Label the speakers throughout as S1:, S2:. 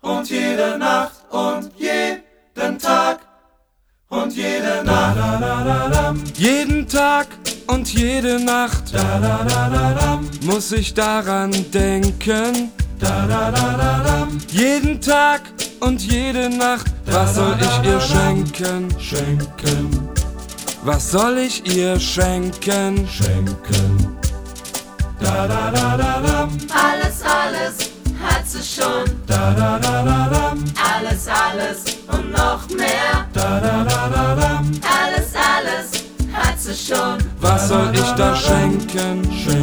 S1: und jede Nacht und jeden Tag und jede Nacht.
S2: Jeden Tag und jede Nacht muss ich daran denken. Jeden Tag und jede Nacht, was soll ich ihr schenken? Was soll ich ihr schenken?
S3: Alles, alles hat sie schon. Alles, alles und noch mehr. Alles, alles hat sie schon.
S2: Was soll ich da schenken?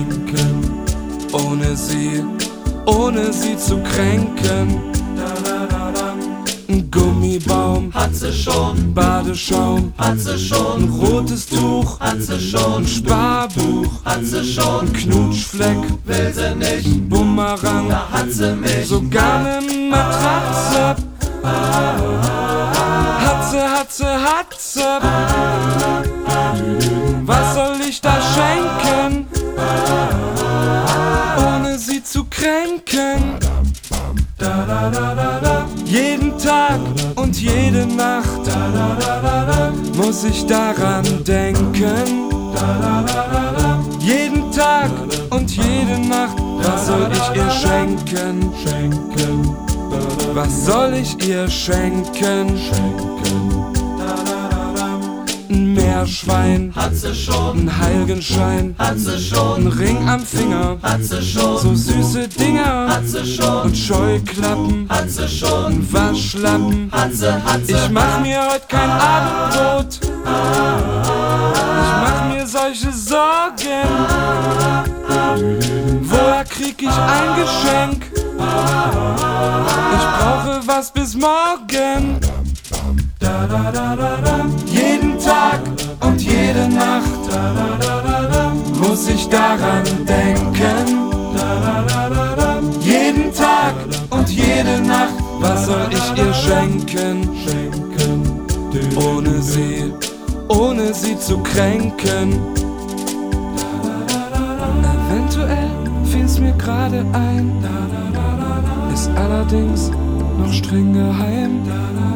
S2: Ohne sie zu kränken. Ein Gummibaum
S1: Hat sie schon,
S2: Badeschaum,
S1: hat sie schon,
S2: ein rotes Tuch,
S1: hat sie schon,
S2: ein Sparbuch,
S1: hat sie schon,
S2: ein Knutschfleck,
S1: will sie nicht,
S2: ein Bumerang,
S1: da hat sie mich.
S2: sogar ne Matratze. Hat sie. Was soll ich da schenken, ohne sie zu kränken? Jeden Tag und jede Nacht muss ich daran denken. Jeden Tag und jede Nacht, was soll ich ihr schenken? Was soll ich ihr schenken? Ein Meerschwein,
S1: Hat sie schon,
S2: ein Heiligenschein,
S1: hat sie
S2: ein
S1: schon,
S2: Ring am Finger,
S1: hat sie schon,
S2: so süße Dinger
S1: hat sie schon,
S2: und Scheuklappen,
S1: hat sie schon,
S2: ein Waschlappen.
S1: hat sie,
S2: Ich mach mir heute kein Abendbrot, ich mach mir solche Sorgen. Woher krieg ich ein Geschenk? Ich brauche was bis morgen. Jeden Tag und jede Nacht muss ich daran denken. Jeden Tag und jede Nacht, was soll ich ihr schenken? Ohne sie zu kränken. Eventuell fiel's mir gerade ein, ist allerdings noch streng geheim.